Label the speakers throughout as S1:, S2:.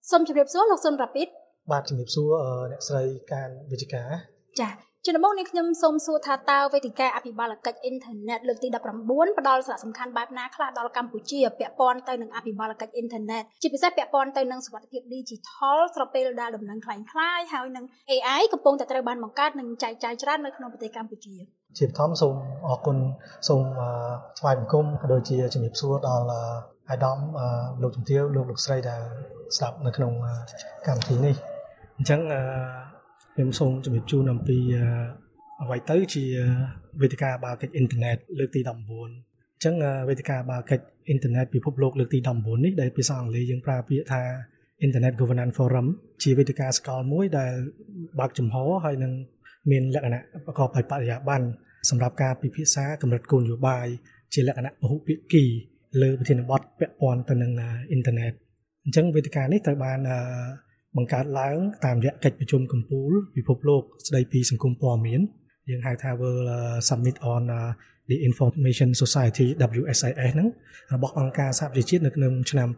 S1: សូមជម្រាបសួរលោកសុនរ៉ាពីត
S2: បាទជំរាបសួរអ្នកស្រីកានវិជ្ជការ
S1: ចាជាដំបូងនេះខ្ញុំសូមសួរថាតើវេទិកាអភិបាលកិច្ចអ៊ីនធឺណិតលើកទី19ផ្ដល់សារៈសំខាន់បែបណាខ្លះដល់កម្ពុជាពាក់ព័ន្ធទៅនឹងអភិបាលកិច្ចអ៊ីនធឺណិតជាពិសេសពាក់ព័ន្ធទៅនឹងសុវត្ថិភាព Digital ស្របពេលដែលដំណឹងคล้ายៗហើយនឹង AI កំពុងតែត្រូវបានបង្កើតនិងចែកចាយច្រើននៅក្នុងប្រទេសកម្ពុជា
S2: ជាបឋមសូមអរគុណសូមថ្វាយបង្គំក៏ដូចជាជំរាបសួរដល់អាយដាមលោកជំទាវលោកស្រីដែលស្ដាប់នៅក្នុងកម្មវិធីនេះអញ្ចឹងខ្ញុំសូមជម្រាបជូនអំពីអ្វីទៅជាវេទិកាអភិបាលកិច្ចអ៊ីនធឺណិតលើកទី19អញ្ចឹងវេទិកាអភិបាលកិច្ចអ៊ីនធឺណិតពិភពលោកលើកទី19នេះដែលភាសាអង់គ្លេសយើងប្រើពាក្យថា Internet Governance Forum ជាវេទិកាសកលមួយដែលបើកចំហហើយនឹងមានលក្ខណៈប្រកបដោយបរិយាបន្នសម្រាប់ការពិភាក្សាកម្រិតគោលនយោបាយជាលក្ខណៈពហុភាគីលើប្រធានបទពាក់ព័ន្ធទៅនឹងអ៊ីនធឺណិតអញ្ចឹងវេទិកានេះត្រូវបានបង្កើតឡើងតាមរយៈកិច្ចប្រជុំកំពូលពិភពលោកស្ដីពីសង្គមព័ត៌មានយើងហៅថា World Summit on the Information Society WSIS ហ្នឹងរបស់អង្គការសហប្រជាជាតិនៅក្នុងឆ្នាំ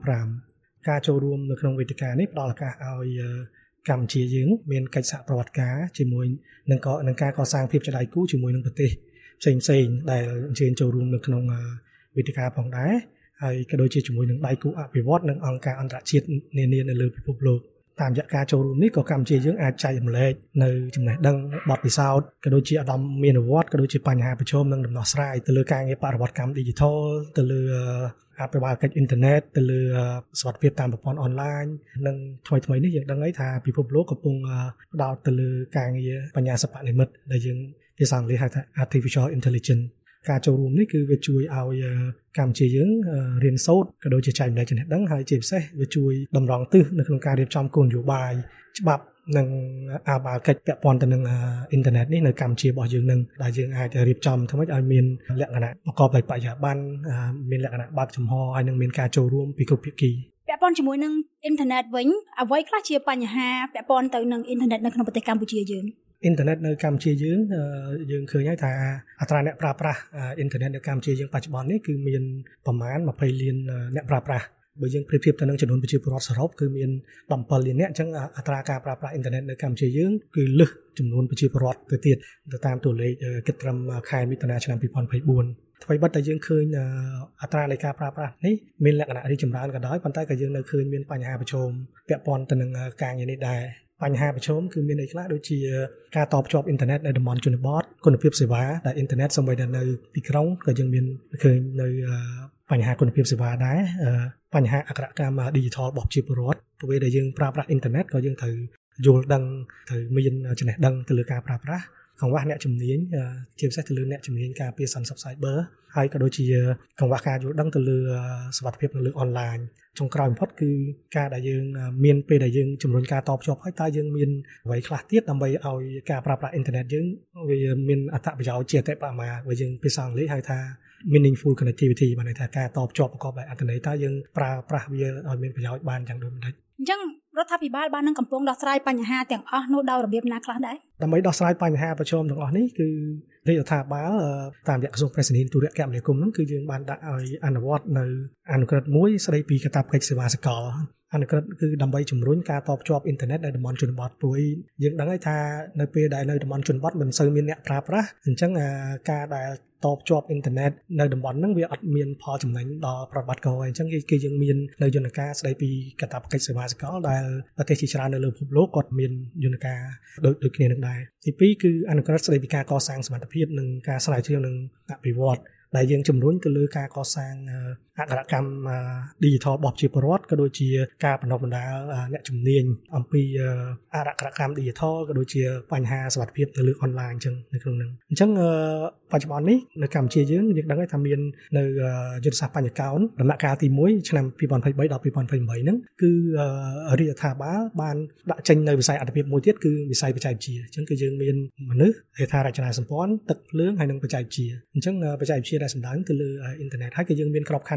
S2: 2005ការចូលរួមនៅក្នុងវេទិកានេះផ្ដល់ឱកាសឲ្យកម្ពុជាយើងមានកិច្ចសហប្រតិការជាមួយនឹងការកសាងភាពជាដៃគូជាមួយនឹងប្រទេសផ្សេងៗដែលអញ្ជើញចូលរួមនៅក្នុងវេទិកាផងដែរហើយក៏ដូចជាជាមួយនឹងដៃគូអភិវឌ្ឍនិងអង្គការអន្តរជាតិនានានៅលើពិភពលោកតាមរយៈការចូលរួមនេះក៏កម្ពុជាយើងអាចចែករំលែកនៅចំណេះដឹងបទពិសោធន៍ក៏ដូចជាឧត្តមមានវត្តក៏ដូចជាបញ្ហាប្រឈមនិងដំណោះស្រាយទៅលើការងារបរិវត្តកម្ម Digital ទៅលើអភិបាលកិច្ចអ៊ីនធឺណិតទៅលើសុវត្ថិភាពតាមប្រព័ន្ធអនឡាញនិងថ្មីៗនេះយើងដឹងហើយថាពិភពលោកកំពុងផ្ដោតទៅលើការងារបញ្ញាសិប្បនិម្មិតដែលយើងភាសាអង់គ្លេសហៅថា Artificial Intelligenceការចូលរួមនេះគឺវាជួយឲ្យកម្ពុជាយើងរៀនសូត្រក៏ដូចជាចែករំលែកចំណេះដឹងហើយជាពិសេសវាជួយតម្រង់ទិសនៅក្នុងការរៀបចំគោលនយោបាយច្បាប់និងអភិបាលកិច្ចពាក់ព័ន្ធទៅនឹងអ៊ីនធឺណិតនេះនៅកម្ពុជារបស់យើងនឹងដែលយើងអាចរៀបចំធ្វើម៉េចឲ្យមានលក្ខណៈប្រកបដោយបរិយាបន្នមានលក្ខណៈបើកចំហហើយនឹងមានការចូលរួមពីគ្រប់ភាគី
S1: ពាក់ព័ន្ធជាមួយនឹងអ៊ីនធឺណិតវិញអ្វីខ្លះជាបញ្ហាពាក់ព័ន្ធទៅនឹងអ៊ីនធឺណិតនៅក្នុងប្រទេសកម្ពុជាយើង
S2: អ៊ីនធឺណិតនៅកម្ពុជាយើងឃើញហើយថាអត្រាអ្នកប្រើប្រាស់អ៊ីនធឺណិតនៅកម្ពុជាយើងបច្ចុប្បន្ននេះគឺមានប្រមាណ20លានអ្នកប្រើប្រាស់បើយើងប្រៀបធៀបទៅនឹងចំនួនប្រជាពលរដ្ឋសរុបគឺមាន17លានអ្នកអញ្ចឹងអត្រាការប្រើប្រាស់អ៊ីនធឺណិតនៅកម្ពុជាយើងគឺលើសចំនួនប្រជាពលរដ្ឋទៅទៀតទៅតាមតួលេខគិតត្រឹមខែមិថុនាឆ្នាំ2024ថ្មីបិទតែយើងឃើញអត្រានៃការប្រើប្រាស់នេះមានលក្ខណៈរីកចម្រើនក៏ដោយប៉ុន្តែក៏យើងនៅឃើញមានបញ្ហាប្រឈមពាក់ព័ន្ធទៅនឹងការងារនេះដែរបញ្ហាប្រឈមគឺមានអីខ្លះដូចជាការតភ្ជាប់អ៊ីនធឺណិតនៅតំបន់ជនបទគុណភាពសេវាដែលអ៊ីនធឺណិតសូម្បីតែនៅទីក្រុងក៏យើងមានឃើញនៅបញ្ហាគុណភាពសេវាដែរបញ្ហាអក្ខរកម្ម Digital របស់ប្រជាពលរដ្ឋពេលដែលយើងប្រើប្រាស់អ៊ីនធឺណិតក៏យើងត្រូវយល់ដឹងត្រូវមានចំណេះដឹងទៅលើការប្រើប្រាស់កង្វះអ្នកជំនាញជាពិសេសទៅលើអ្នកជំនាញការពារសន្តិសុខ Cyber ហើយក៏ដូចជាកង្វះការយល់ដឹងទៅលើសុវត្ថិភាពនៅលើអនឡាញចុងក្រោយបំផុតគឺការដែលយើងមានពេលដែលយើងជំរុញការតភ្ជាប់ហើយតើយើងមានអ្វីខ្លះទៀតដើម្បីឲ្យការប្រើប្រាស់អ៊ីនធឺណិតយើងវាមានអត្ថប្រយោជន៍ជាអតិបរមាបើយើងភាសាអង់គ្លេសហៅថា meaningful connectivity បានន័យថាការតភ្ជាប់ប្រកបដោយអត្ថន័យតើយើងប្រើប្រាស់វាឲ្យមានប្រយោជន៍បានយ៉ាងដូចម្តេច
S1: អញ្ចឹងរដ្ឋាភិបាលបាននឹងកំពុងដោះស្រាយបញ្ហាទាំងអស់នោះដោយរបៀបណាខ្លះដែរ
S2: ដើម្បីដោះស្រាយបញ្ហាប្រឈមទាំងអស់នេះគឺរាជរដ្ឋាភិបាលតាមរយៈក្រសួងប្រៃសណីយទូរគមនាគមន៍ហ្នឹងគឺយើងបានដាក់ឲ្យអនុវត្តនៅអនុក្រឹត្យមួយស្ដីពីកាតព្វកិច្ចសេវាសកលអនុក្រឹត្យគឺដើម្បីជំរុញការតភ្ជាប់អ៊ីនធឺណិតនៅតំបន់ជនបទព្រោះយើងដឹងហើយថានៅពេលដែលនៅតំបន់ជនបទមិនសូវមានអ្នកប្រើប្រាស់អញ្ចឹងការដែលតភ្ជាប់អ៊ីនធឺណិតនៅតំបន់ហ្នឹងវាអត់មានផលចំណេញដល់ប្រតិបត្តិការអញ្ចឹងគឺយើងមាននៅយន្តការស្ដីពីកាតព្វកិច្ចសេវាសកលដែលប្រទេសជាច្រើននៅលើពិភពលោកគាត់មានយន្តការដូចគ្នានឹងដែរទី2គឺអនុក្រឹត្យស្ដីពីការកសាងសមត្ថភាពនិងការស្រាវជ្រាវនិងអភិវឌ្ឍដែលយើងជំរុញទៅលើការកសាងអក្ខរកម្ម Digital របស់ប្រជាពលរដ្ឋក៏ដូចជាការបណ្ដុះបណ្ដាលអ្នកជំនាញអំពីអក្ខរកម្ម Digital ក៏ដូចជាបញ្ហាសុវត្ថិភាពនៅលើអនឡាញអញ្ចឹងនៅក្នុងហ្នឹងអញ្ចឹងបច្ចុប្បន្ននេះនៅកម្ពុជាយើងដឹងហើយថាមាននៅយុទ្ធសាស្ត្របញ្ញកោណដំណាក់កាលទី1ឆ្នាំ2023ដល់2028ហ្នឹងគឺរាជរដ្ឋាភិបាលបានដាក់ចេញនៅវិស័យអត្ថិភាពមួយទៀតគឺវិស័យបច្ចេកវិទ្យាអញ្ចឹងគឺយើងមានមនុស្សហេដ្ឋារចនាសម្ព័ន្ធទឹកភ្លើងហើយនិងបច្ចេកវិទ្យាអញ្ចឹងបច្ចេកវិទ្យាដែលសំដៅទៅលើអ៊ីនធឺណិតហើយក៏យើងមានក្របខ័ណ្ឌ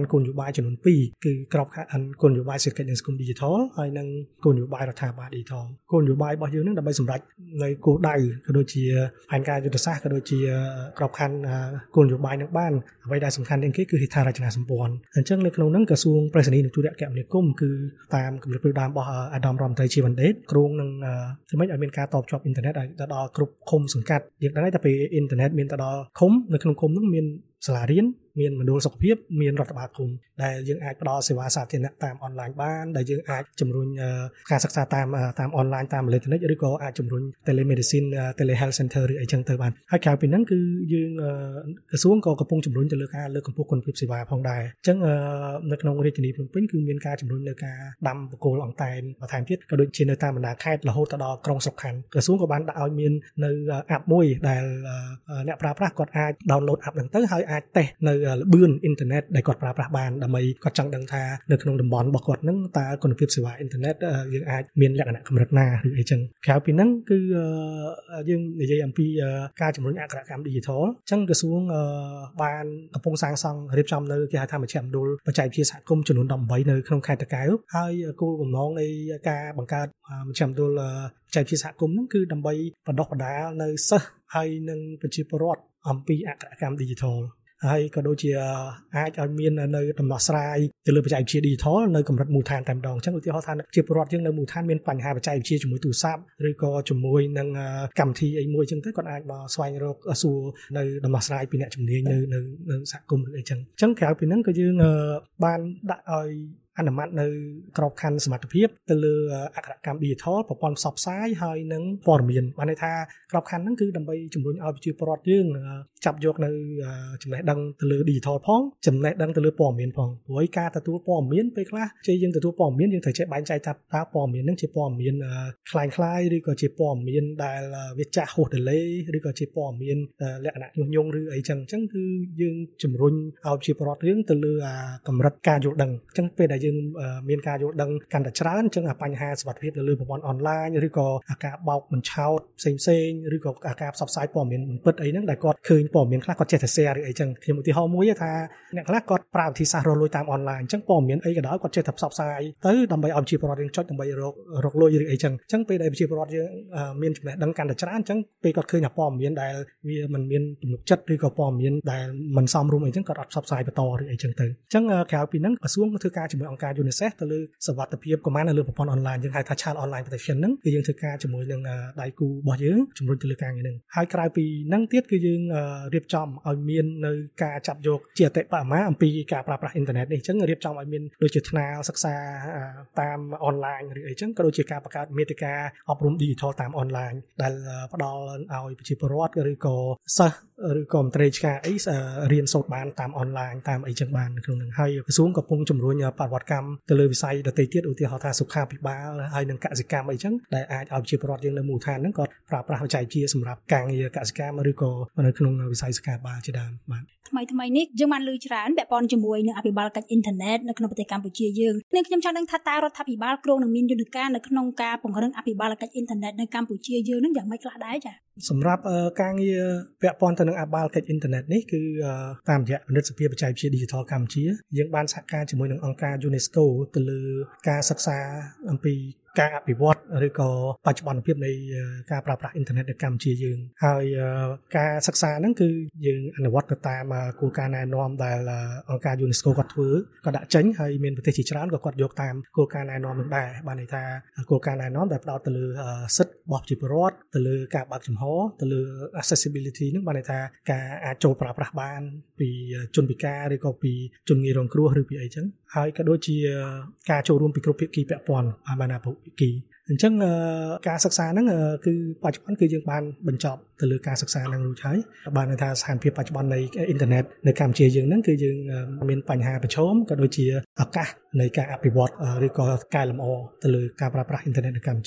S2: គោលនយោបាយចំនួន2គឺក្របខ័ណ្ឌគោលនយោបាយសេដ្ឋកិច្ចនិងសង្គម Digital ហើយនិងគោលនយោបាយរដ្ឋាភិបាល Digital គោលនយោបាយរបស់យើងនឹងដើម្បីសម្រេចនៅគោលដៅក៏ដូចជាផែនការយុទ្ធសាស្ត្រក៏ដូចជាក្របខ័ណ្ឌគោលនយោបាយនឹងបានអ្វីដែលសំខាន់ជាងគេគឺហេដ្ឋារចនាសម្ព័ន្ធអញ្ចឹងនៅក្នុងនោះក្រសួងប្រៃសណីនិងទូរគមនាគមន៍គឺតាមគម្រិតផ្ដួចផ្ដើមរបស់អាដាមរដ្ឋមន្ត្រីជាបណ្ឌិតគ្រោងនឹងធ្វើម៉េចឲ្យមានការតបជាប់អ៊ីនធឺណិតឲ្យដល់គ្រប់ឃុំសង្កាត់យើងដឹងតែពេលអ៊ីនធឺណិតមានទៅដល់ឃុំនៅក្នុងឃុំនោះមានសាលារៀនមានមណ្ឌលសុខភាពមានរដ្ឋបាលឃុំដែលយើងអាចផ្ដល់សេវាសាធារណៈតាមអនឡាញបានដែលយើងអាចជំរុញការសិក្សាតាមអនឡាញតាមអេឡិចត្រូនិកឬក៏អាចជំរុញ telemedicine telehealth center ឬអីចឹងទៅបានហើយក្រៅពីហ្នឹងគឺយើងក្រសួងក៏កំពុងជំរុញទៅលើការលើកកម្ពស់គុណភាពសេវាផងដែរអញ្ចឹងនៅក្នុងរាជធានីភ្នំពេញគឺមានការជំរុញនៅការដាំបកគោលអង្តែនបន្ថែមទៀតក៏ដូចជានៅតាមបណ្ដាខេត្តរហូតដល់ក្រុងស្រុកខណ្ឌក្រសួងក៏បានដាក់ឲ្យមាននៅ app មួយដែលអ្នកប្រើប្រាស់គាត់អាច download app ហ្នឹងទៅហើយអាចតេស្តនៅល្បឿនអ៊ីនធឺណិតដែលគាត់ប្រើប្រាស់បានដើម្បីគាត់ចង់ដឹងថានៅក្នុងតំបន់របស់គាត់ហ្នឹងតើគុណភាពសេវាអ៊ីនធឺណិតយើងអាចមានលក្ខណៈកម្រិតណាឬអីចឹងក្រៅពីហ្នឹងគឺយើងនិយាយអំពីការជំរុញអក្ខរកម្ម Digital អញ្ចឹងក្រសួងបានកំពុងសាងសង់រៀបចំនៅគេហៅថាមជ្ឈមណ្ឌលបច្ចេកវិទ្យាសហគមន៍ចំនួន18នៅក្នុងខេត្តតាកែវហើយគោលបំណងនៃការបង្កើតមជ្ឈមណ្ឌលបច្ចេកវិទ្យាសហគមន៍ហ្នឹងគឺដើម្បីបណ្ដុះបណ្ដាលនៅសិស្សហើយនិងប្រជាពលរដ្ឋអំពីអក្ខរកម្ម Digitalហើយក៏ដូចជាអាចឲ្យមាននៅដំណោះស្រាយទៅលើបច្ចេកវិទ្យា Digital នៅកម្រិតមូលដ្ឋានតែម្ដងអញ្ចឹងឧទាហរណ៍ថាជាពលរដ្ឋយើងនៅមូលដ្ឋានមានបញ្ហាបច្ចេកវិទ្យាជាមួយទូរស័ព្ទឬក៏ជាមួយនឹងកម្មវិធីអីមួយអញ្ចឹងទៅគាត់អាចមកស្វែងរកសួរនៅដំណោះស្រាយពីអ្នកជំនាញនៅសហគមន៍ឬអីចឹងអញ្ចឹងក្រៅពីហ្នឹងក៏យើងបានដាក់ឲ្យអនុម័តនៅក្របខ័ណ្ឌសមត្ថភាពទៅលើអក្ខរកម្ម Digital ប្រព័ន្ធផ្សព្វផ្សាយហើយនឹងព័ត៌មានបានន័យថាក្របខ័ណ្ឌហ្នឹងគឺដើម្បីជំរុញឲ្យប្រជាពលរដ្ឋយើងចាប់យកនៅចំណេះដឹងទៅលើ Digital ផងចំណេះដឹងទៅលើព័ត៌មានផងព្រោះការទទួលព័ត៌មានពេលខ្លះជាយើងទទួលព័ត៌មានយើងត្រូវចេះបែងចែកថាតើព័ត៌មានហ្នឹងជាព័ត៌មានคล้ายៗឬក៏ជាព័ត៌មានដែលវាចាស់ហួស delay ឬក៏ជាព័ត៌មានលក្ខណៈញុះញង់ឬអីចឹងគឺយើងជំរុញឲ្យប្រជាពលរដ្ឋយើងទៅលើកម្រិតការយល់ដឹងអញ្ចឹងពេលដែលយើងមានការយល់ដឹងកាន់តែច្រើនអញ្ចឹងបញ្ហាសុវត្ថិភាពនៅលើប្រព័ន្ធអនឡាញឬក៏ការបោកបញ្ឆោតផ្សេងឬក៏ការផ្សព្វផ្សាយព័ត៌មានពិតអីហ្នឹងដែលគាត់ឃើញព័ត៌មានខ្លះគាត់ចេះតែ share ឬអីចឹងខ្ញុំឧទាហរណ៍មួយថាអ្នកខ្លះគាត់ប្រើវិធីសាស្ត្ររកលុយតាមអនឡាញអញ្ចឹងព័ត៌មានអីក៏ដោយគាត់ចេះតែផ្សព្វផ្សាយទៅដើម្បីឲ្យប្រជាពលរដ្ឋយើងចុចដើម្បីរកលុយឬអីចឹងអញ្ចឹងពេលដែលប្រជាពលរដ្ឋយើងមានចំណេះដឹងកាន់តែច្រើនអញ្ចឹងពេលគាត់ឃើញព័ត៌មានដែលវាមិនមានទំនុកចិត្តឬក៏ព័ត៌មានដែលមិនសមរម្យអីចឹងគាត់អត់ផ្សព្វផ្សាយបន្តឬអីចឹងទៅអញ្ចឹងក្រៅពីហ្នឹងក្រសួងក៏ធ្វើការជាមួយអង្គការ UNICEF ទៅលើសុវត្ថិភាពកុមារនៅលើប្រព័ន្ធអនឡាញយើងហៅថា Child Online Protection ហ្នឹងគឺយើងធ្វើការជាមួយនឹងដៃគូរបស់យើងជំរុញទៅលើការងារហ្នឹងហើយក្រៅពីហ្នឹងទៀតគឺយើងរៀបចំឲ្យមាននៅការចាប់យកជាអតិបរមាអំពីការប្រើប្រាស់អ៊ីនធឺណិតនេះអញ្ចឹងរៀបចំឲ្យមានដូចជាថ្នាលសិក្សាតាមអនឡាញឬអីចឹងក៏ដូចជាការបង្កើតមាតិកាអប់រំ Digital តាមអនឡាញដែលផ្ដល់ឲ្យប្រជាពលរដ្ឋឬក៏សិស្សឬក៏មន្ត្រីឆ្កាអីរៀនសូត្របានតាមអនឡាញតាមអីចឹងបានក្នុងហ្នឹងហើយក្រសួងកំពុងជំរុញបរិវត្តកម្មទៅលើវិស័យដទៃទៀតឧទាហរណ៍ថាសុខាភិបាលហើយនិងកសិកម្មអីចឹងដែលអាចឲ្យប្រជាពលរដ្ឋយើងនៅមូលដ្ឋានហ្នឹងគាត់ប្រើប្រាស់បច្ចេកវិទ្យាសម្រាប់ការងារកសិកម្មឬក៏នៅក្នុងវិស័យសុខាភិបាលជាដើមបាទ
S1: ថ្មីនេះយើងបានឮច្រើនពាក់ព័ន្ធជាមួយនឹងអភិបាលកិច្ចអ៊ីនធឺណិតនៅក្នុងប្រទេសកម្ពុជាយើងខ្ញុំចង់ដឹងថាតើរដ្ឋាភិបាលគ្រោងនឹងមានយន្តការនៅក្នុងការពង្រឹងអភិបាលកិច្ចអ៊ីនធឺណិតនៅកម្ពុជាយើងនឹងយ៉ាងម៉េចខ្លះដែរចា៎
S2: សម្រាប់ការងារពាក់ព័ន្ធទៅនឹងអភិបាលកិច្ចអ៊ីនធឺណិតនេះគឺតាមរយៈគណិតសភាបច្ចេកវិទ្យា Digital កម្ពុជាយើងបានសហការជាមួយនឹងអង្គការ UNESCO ទៅលើការសិក្សាអំពីការអភិវឌ្ឍឬក៏បច្ចុប្បន្នភាពនៃការប្រើប្រាស់អ៊ីនធឺណិតនៅកម្ពុជាយើងហើយការសិក្សាហ្នឹងគឺយើងអនុវត្តទៅតាមគោលការណ៍ណែនាំដែលអង្គការ UNESCO គាត់ធ្វើគាត់ដាក់ចេញហើយមានប្រទេសជាច្រើនក៏គាត់យកតាមគោលការណ៍ណែនាំនោះដែរបានន័យថាគោលការណ៍ណែនាំដែលផ្ដោតទៅលើសិទ្ធិរបស់ប្រជាពលរដ្ឋទៅលើការបើកចំហទៅលើ accessibility ហ្នឹងបានន័យថាការអាចចូលប្រើប្រាស់បានពីជនពិការឬក៏ពីជនងាយរងគ្រោះឬពីអីចឹងហើយក៏ដូចជាការចូលរួមពីគ្រប់ភាគីពាក់ព័ន្ធបានណាភាគីអញ្ចឹងការសិក្សាហ្នឹងគឺបច្ចុប្បន្នគឺយើងបានបញ្ចប់ទៅលើការសិក្សាហ្នឹងរួចហើយបានន័យថាស្ថានភាពបច្ចុប្បន្ននៃអ៊ីនធឺណិតនៅកម្ពុជាយើងហ្នឹងគឺយើងមានបញ្ហាប្រឈមក៏ដូចជាឱកាសនៃការអភិវឌ្ឍឬក៏កែលម្អទៅលើការប្រើប្រាស់អ៊ីនធឺណិតនៅកម្ពុជា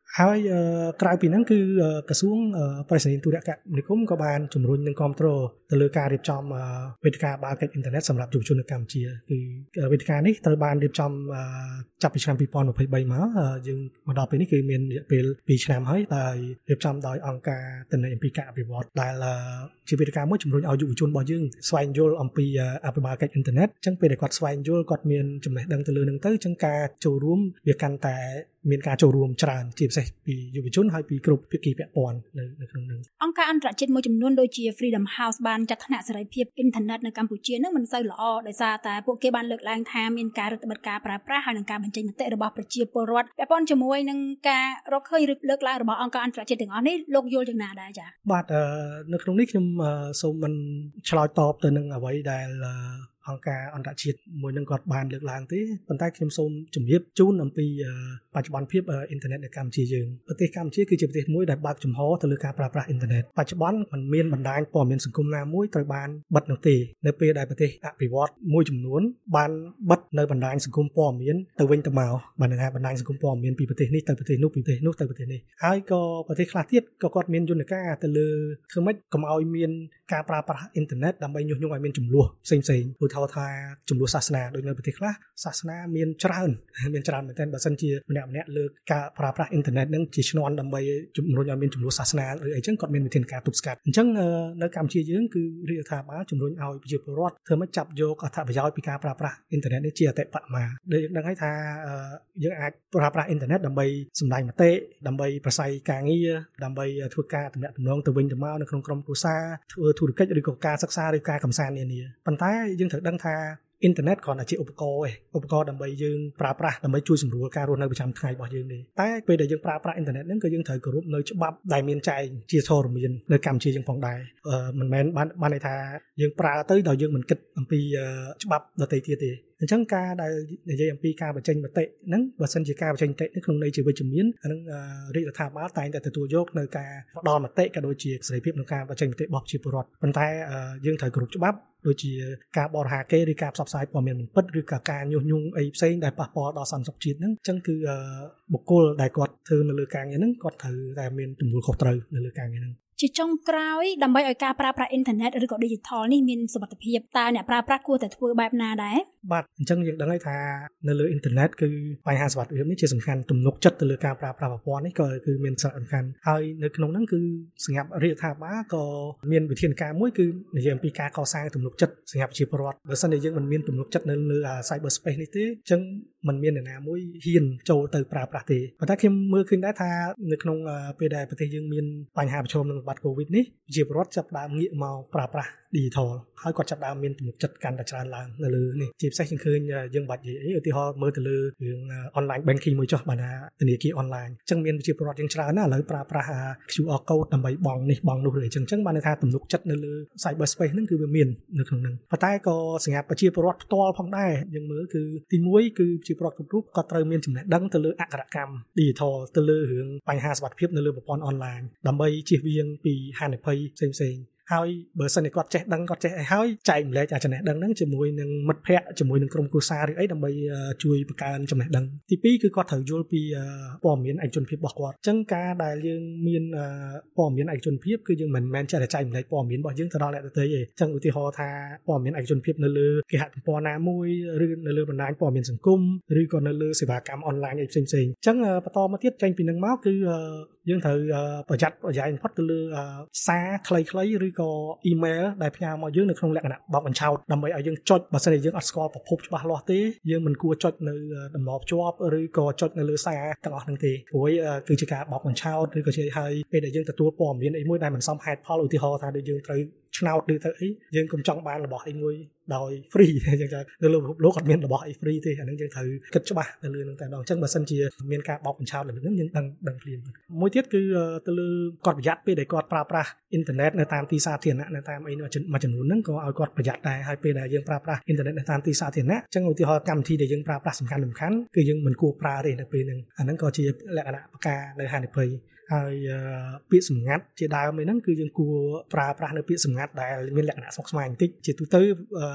S2: ហើយក្រៅពីហ្នឹងគឺក្រសួងប្រៃសណីយទូរគមនាគមន៍ក៏បានជំរុញនិងគ្រប់គ្រងទៅលើការរៀបចំវេទិកាបើកកិច្ចអ៊ីនធឺណិតសម្រាប់យុវជននៅកម្ពុជាគឺវេទិកានេះត្រូវបានរៀបចំចាប់ពីឆ្នាំ2023មកយើងមកដល់ពេលនេះគឺមានរយៈពេល2ឆ្នាំហើយដែលរៀបចំដោយអង្គការទិន្នន័យអំពីការអភិវឌ្ឍដែលជាវេទិកាមួយជំរុញឲ្យយុវជនរបស់យើងស្វែងយល់អំពីអភិបាលកិច្ចអ៊ីនធឺណិតអញ្ចឹងពេលដែលគាត់ស្វែងយល់គាត់មានចំណេះដឹងទៅលើនឹងទៅអញ្ចឹងការចូលរួមវាកាន់តែមានការចូលរួមច្រើនជាពិសេសពីយុវជនហើយពីគ្រប់ភាគីពាក់ព័ន្ធនៅក្នុងនឹង
S1: អង្គការអន្តរជាតិមួយចំនួនដូចជា Freedom House បានចាត់ថ្នាក់សេរីភាពអ៊ីនធឺណិតនៅកម្ពុជានឹងមិនសូវល្អដោយសារតែពួកគេបានលើកឡើងថាមានការរឹតបន្តឹងការប្រើប្រាស់ហើយនិងការបញ្ចេញមតិរបស់ប្រជាពលរដ្ឋពាក់ព័ន្ធជាមួយនឹងការរកឃើញឬលើកឡើងរបស់អង្គការអន្តរជាតិទាំងអស់នេះលោកយល់យ៉ាងណាដែរចា៎
S2: បាទនៅក្នុងនេះខ្ញុំសូមមិនឆ្លើយតបទៅនឹងអ្វីដែលអង្គការអន្តរជាតិមួយនឹងគាត់បានលើកឡើងទេប៉ុន្តែខ្ញុំសូមជម្រាបជូនអំពីបច្ចុប្បន្នភាពអ៊ីនធឺណិតនៅកម្ពុជាយើងប្រទេសកម្ពុជាគឺជាប្រទេសមួយដែលបើកចំហទៅលើការប្រើប្រាស់អ៊ីនធឺណិតបច្ចុប្បន្នมันមានបណ្ដាញព័ត៌មានសង្គមណាមួយត្រូវបានបិទនោះទេនៅពេលដែលប្រទេសអភិវឌ្ឍមួយចំនួនបានបិទនៅបណ្ដាញសង្គមព័ត៌មានទៅវិញទៅមកបានថាបណ្ដាញសង្គមព័ត៌មានពីប្រទេសនេះទៅប្រទេសនោះពីប្រទេសនោះទៅប្រទេសនេះហើយក៏ប្រទេសខ្លះទៀតក៏គាត់មានយន្តការទៅលើធ្វើម៉េចកុំឲ្យមានការប្រើប្រាស់អ៊ីនធឺណិតដើម្បីញុះញង់ឲ្យមានចំនួនផ្សេងឧទាហរណ៍ថាចំនួនសាសនាដូចនៅប្រទេសខ្លះសាសនាមានច្រើនមែនទែនបើសិនជាម្នាក់លើកការប្រើប្រាស់អ៊ីនធឺណិតនឹងជាឈ្នន់ដើម្បីជំរុញឲ្យមានចំនួនសាសនាឬអីចឹងគាត់មានវិធានការទប់ស្កាត់អញ្ចឹងនៅកម្ពុជាយើងគឺរាជរដ្ឋាភិបាលជំរុញឲ្យប្រជាពលរដ្ឋធ្វើម៉េចចាប់យកអត្ថប្រយោជន៍ពីការប្រើប្រាស់អ៊ីនធឺណិតនេះជាអតិបរមាដែលយើងដឹងហើយថាយើងអាចប្រើប្រាស់អ៊ីនធឺណិតដើម្បីសម្ដែងមតិដើម្បីប្រស័យការងារដើម្បីធ្វើការទំនាក់ទំនងទៅវិញទៅមកនៅក្នុងក្រុមគ្រួសារធ្វើធុរកិច្ចឬក៏ការសិក្សាឬការកម្សាន្តនានាប៉ុន្តែយើងត្រូវដឹងថាអ៊ីនធឺណិតគ្រាន់តែជាឧបករណ៍ដើម្បីយើងប្រើប្រាស់ដើម្បីជួយសម្រួលការរស់នៅប្រចាំថ្ងៃរបស់យើងទេតែពេលដែលយើងប្រើប្រាស់អ៊ីនធឺណិតហ្នឹងក៏យើងត្រូវគោរពនៅច្បាប់ដែលមានចែងជាធរមាននៅកម្ពុជាយើងផងដែរមិនមែនបានន័យថាយើងប្រើទៅដោយយើងមិនគិតអំពីច្បាប់ដទៃទៀតទេអញ្ចឹងការដែលនិយាយអំពីការបញ្ចេញមតិហ្នឹងបើសិនជាការបញ្ចេញមតិនេះក្នុងន័យជាវិជ្ជមានអានឹងរាជរដ្ឋាភិបាលតែងតែទទួលយកនៅការផ្ដល់មតិក៏ដូចជាសេរីភាពក្នុងការបញ្ចេញមតិរបស់ប្រជាពលរដ្ឋប៉ុន្តែយើងត្រូវគោរពច្បាប់ដូចជាការបរិហាគេឬការផ្សព្វផ្សាយព័ត៌មានមិនពិតឬក៏ការញុះញង់អីផ្សេងដែលប៉ះពាល់ដល់សន្តិសុខជាតិហ្នឹងអញ្ចឹងគឺបុគ្គលដែលគាត់ធ្វើនៅលើការងារហ្នឹងគាត់ត្រូវតែមានទំនួលខុសត្រូវនៅលើការងារហ្នឹង
S1: ជាចុងក្រោយដើម្បីឲ្យការប្រើប្រាស់អ៊ីនធឺណិតឬក៏ digital នេះមានសុវត្ថិភាពតើអ្នកប្រើប្រាស់គួរតែធ្វើបែបណាដែរ
S2: បាទអញ្ចឹងយើងដឹងហើយថានៅលើអ៊ីនធឺណិតគឺបញ្ហាសុវត្ថិភាពនេះជាសំខាន់ទំនុកចិត្តទៅលើការប្រើប្រាស់ប្រព័ន្ធនេះក៏គឺមានសារៈសំខាន់ហើយនៅក្នុងហ្នឹងគឺសម្រាប់រាជរដ្ឋាភិបាលក៏មានវិធានការមួយគឺនិយាយអំពីការកសាងទំនុកចិត្តសម្រាប់ប្រជាពលរដ្ឋបើសិនជាយើងមិនមានទំនុកចិត្តនៅលើ cyber space នេះទេអញ្ចឹងมันមានអ្នកណាមួយហ៊ានចូលទៅប្រើប្រាស់ទេប៉ុន្តែខ្ញុំមើលឃើញដែរថានៅក្នុងពេលដែលប្រទេសយើងមានបញ្ហាប្រឈមនឹងវិបត្តិ COVID នេះប្រជាពលរដ្ឋចាប់ផ្ដើមងាកមកប្រើប្រាស់ digital ហើយគាត់ចាប់ផ្ដើមមានទំនុកចិត្តកាន់តែច្រើនឡើងនៅលើនេះជាពិសេសខ្ញុំឃើញយើងបាច់និយាយឧទាហរណ៍មើលទៅលើរឿង online banking មួយចុះបានថាធនាគារ online អញ្ចឹងមានប្រជាពលរដ្ឋយើងច្រើនណាស់ឥឡូវប្រើប្រាស់ QR code ដើម្បីបង់នេះបង់នោះឬអីចឹងបានន័យថាទំនុកចិត្តនៅលើ cyber space ហ្នឹងគឺវាមាននៅក្នុងហ្នឹងប៉ុន្តែក៏សម្រាប់ប្រជាពលរដ្ឋផ្ទាល់ផងដែរយើងមើលគឺទី1គឺប្រជាពលរដ្ឋគ្រប់រូបក៏ត្រូវមានចំណេះដឹងទៅលើអក្ខរកម្ម digital ទៅលើរឿងបញ្ហាសុវត្ថិភាពនៅលើប្រព័ន្ធ online ដើម្បីជៀសវាងពីហានិភ័យផ្សេងហើយបើសិនជាគាត់ចេះដឹងគាត់ចេះអីហើយចែកម្លែកចំណេះដឹងហ្នឹងជាមួយនឹងមិត្តភ័ក្តិជាមួយនឹងក្រុមគ្រួសារឬអីដើម្បីជួយបង្កើនចំណេះដឹងទី2គឺគាត់ត្រូវយល់ពីព័ត៌មានឯកជនភាពរបស់គាត់អញ្ចឹងការដែលយើងមានព័ត៌មានឯកជនភាពគឺយើងមិនមែនចេះតែចែកម្លែកព័ត៌មានរបស់យើងទៅដល់អ្នកដទៃទេអញ្ចឹងឧទាហរណ៍ថាព័ត៌មានឯកជនភាពនៅលើគេហទំព័រណាមួយឬនៅលើបណ្ដាញព័ត៌មានសង្គមឬក៏នៅលើសេវាកម្មអនឡាញអីផ្សេងអញ្ចឹងបន្តមកទៀតចេញពីនឹងមកគឺយើងត្រូវប្រយ័ត្នប្រយែងបំផុតទៅលើសារខ្លីៗឬក៏អ៊ីមែលដែលផ្ញើមកយើងនៅក្នុងលក្ខណៈបោកបញ្ឆោតដើម្បីឲ្យយើងចុចបើសិនជាយើងអត់ស្គាល់ប្រភពច្បាស់លាស់ទេយើងមិនគួរចុចនៅតំណភ្ជាប់ឬក៏ចុចនៅលើសារទាំងអស់ហ្នឹងទេព្រោះគឺជាការបោកបញ្ឆោតឬក៏ជាឲ្យពេលដែលយើងទទួលព័ត៌មានអីមួយដែលមិនសមហេតុផលឧទាហរណ៍ថាដូចយើងត្រូវឆ្នោតឬទៅអីយើងកុំចង់បានរបស់អីមួយដោយ free អញ្ចឹងថានៅលើពិភពលោកអត់មានរបស់អី free ទេអាហ្នឹងយើងត្រូវគិតច្បាស់ទៅលើហ្នឹងតែម្ដងអញ្ចឹងបើសិនជាមានការបោកបញ្ឆោតលើហ្នឹងយើងដឹងភ្លាមមួយទៀតគឺទៅលើគាត់ប្រយ័ត្នពេលដែលគាត់ប្រើប្រាស់អ៊ីនធឺណិតនៅតាមទីសាធារណៈនៅតាមអីមួយចំនួនហ្នឹងក៏ឲ្យគាត់ប្រយ័ត្នដែរហើយពេលដែលយើងប្រើប្រាស់អ៊ីនធឺណិតនៅតាមទីសាធារណៈអញ្ចឹងឧទាហរណ៍កម្មវិធីដែលយើងប្រើប្រាស់សំខាន់គឺយើងមិនគួរប្រើទេនៅពេលហ្នឹងអាហ្នឹងក៏ជាលក្ខណៈប្រការនៅហានិភ័យហើយពាក្យសម្ងាត់ជាដើមហ្នឹងគឺយើងគួរប្រើប្រាស់នៅពាក្យសម្ងាត់ដែលមានលក្ខណៈស្មុគស្មាញបន្តិចជាទូទៅ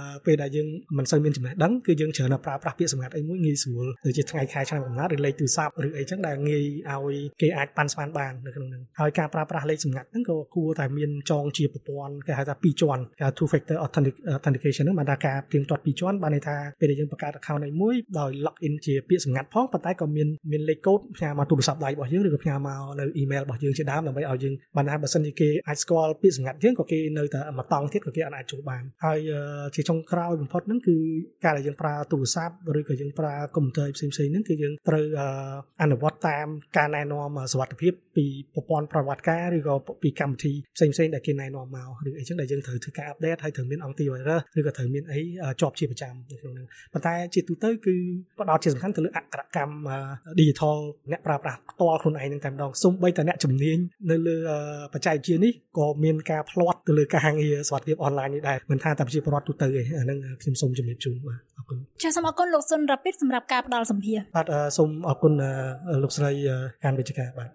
S2: ពេលដែលយើងមិនសូវមានចំណេះដឹងគឺយើងច្រើនប្រើប្រាស់ពាក្យសម្ងាត់អីមួយងាយស្រួលដូចជាថ្ងៃខែឆ្នាំកំណើតឬលេខទូរស័ព្ទឬអីចឹងដែលងាយឲ្យគេអាចប៉ាន់ស្មានបាននៅក្នុងហ្នឹងហើយការប្រើប្រាស់លេខសម្ងាត់ហ្នឹងក៏គួរតែមានចងជាប្រព័ន្ធគេហៅថា2ជាន់គេហៅ two factor authentication ហ្នឹងបានថាការទៀងទាត់2ជាន់បានន័យថាពេលដែលយើងបង្កើត account ឯមួយដោយ log in ជាពាក្យសម្ងាត់ផងប៉ុន្តែក៏មានលេខកូដផ្ញើមកទូរស័ព្ទដៃរបស់យើងឬក៏ផ្ញើមកនៅ email របស់យើងជាដើមដើម្បីឲ្យយើងបានថាបើសិនជាគេអាចស្គាល់ពាក្យសម្ងាត់យើងក៏គេនៅតែមកតង់ទៀតក៏គេអាចចូលបានហើយជាចុងក្រោយបំផុតហ្នឹងគឺការដែលយើងប្រើទូរស័ព្ទឬក៏យើងប្រើកុំព្យូទ័រផ្សេងៗហ្នឹងគឺយើងត្រូវអនុវត្តតាមការណែនាំសុវត្ថិភាពពីប្រព័ន្ធប្រវត្តិការឬក៏ពីកម្មវិធីផ្សេងៗដែលគេណែនាំមកឬអីចឹងដែលយើងត្រូវធ្វើការអាប់ដេតហើយត្រូវមាន antivirus ឬក៏ត្រូវមានអីជាប់ជាប្រចាំនៅក្នុងហ្នឹងប៉ុន្តែជាទូទៅគឺផ្ដោតជាសំខាន់ទៅលើអក្ខរកម្ម digital អ្នកប្រើប្រាស់ផ្ទាល់ខ្លួនឯងហ្នឹងតែម្ដងសូម្បីតែអ្នកជំនាញនៅលើបច្ចេកវិទ្យានេះក៏មានការផ្លាត់ទៅលើការងារសុវត្ថិភាពអនឡាញនេះដែរមិនថាតែប្រជាពលរដ្ឋទូទៅទេអាហ្នឹងខ្ញុំសូមជំរាបជូនបាទអរគុណ
S1: ចាសូមអរគុណលោកសុនរ៉ាពីតសម្រាប់ការផ្ដល់សម្ភារ
S2: បាទសូមអរគុណលោកស្រីកានវិជ្ជការបាទ